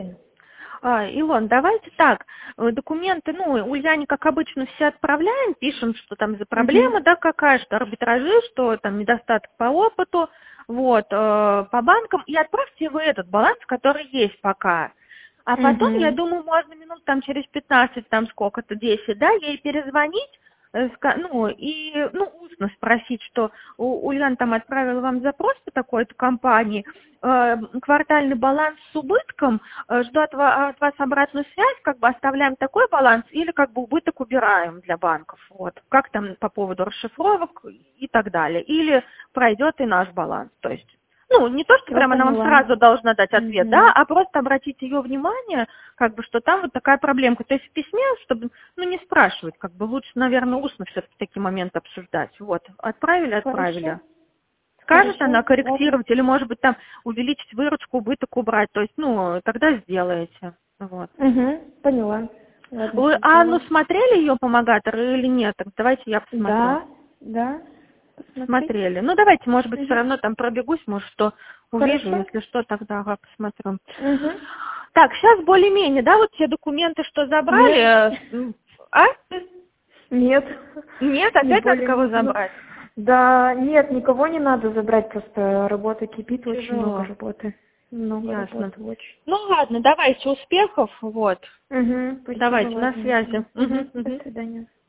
Илон, давайте так, документы, Ульяне, как обычно, все отправляем, пишем, что там за проблема, да, какая, что арбитражи, что там недостаток по опыту, вот, по банкам, и отправьте вы этот баланс, который есть пока. А потом, я думаю, можно минут там через 15, там сколько-то, 10, да, ей перезвонить, устно спросить, что Ульяна там отправила вам запрос по такой-то компании, квартальный баланс с убытком, жду от вас обратную связь, как бы оставляем такой баланс или как бы убыток убираем для банков, вот, как там по поводу расшифровок и так далее, или пройдет и наш баланс, то есть. Не то, что прямо она вам сразу должна дать ответ, да, а просто обратить ее внимание, как бы, что там вот такая проблемка. То есть в письме, чтобы, не спрашивать, как бы лучше, наверное, устно все-таки такие моменты обсуждать. Вот, отправили. Скажет Хорошо. она корректировать или, может быть, там увеличить выручку, убыток убрать. То есть, тогда сделаете. Вот. Поняла. Ладно, Вы спасибо. Анну смотрели, ее помогатор, или нет? Так давайте я посмотрю. Да. Смотрели. Давайте, может быть, все равно там пробегусь, может, что увижу, если что, тогда посмотрю. Так, сейчас более-менее, да, вот те документы, что забрали. Нет. Нет, опять надо кого забрать? Да, нет, никого не надо забрать, просто работа кипит, Тяжело. очень много работы. Ясно. Работы очень. Ладно, давайте, успехов, вот. Спасибо, Давайте, на ладно. связи. До свидания.